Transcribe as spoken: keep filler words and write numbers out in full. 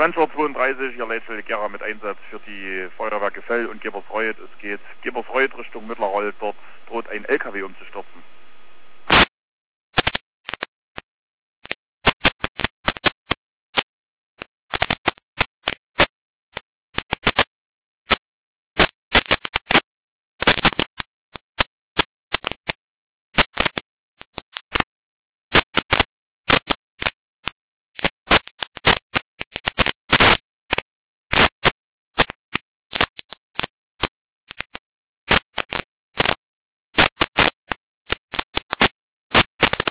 zwanzig Uhr zweiunddreißig, hier Leitstelle Gera mit Einsatz für die Feuerwehr Gefell und Gebersreuth. Es geht Gebersreuth Richtung Mittlerroll, dort droht ein L K W umzustürzen.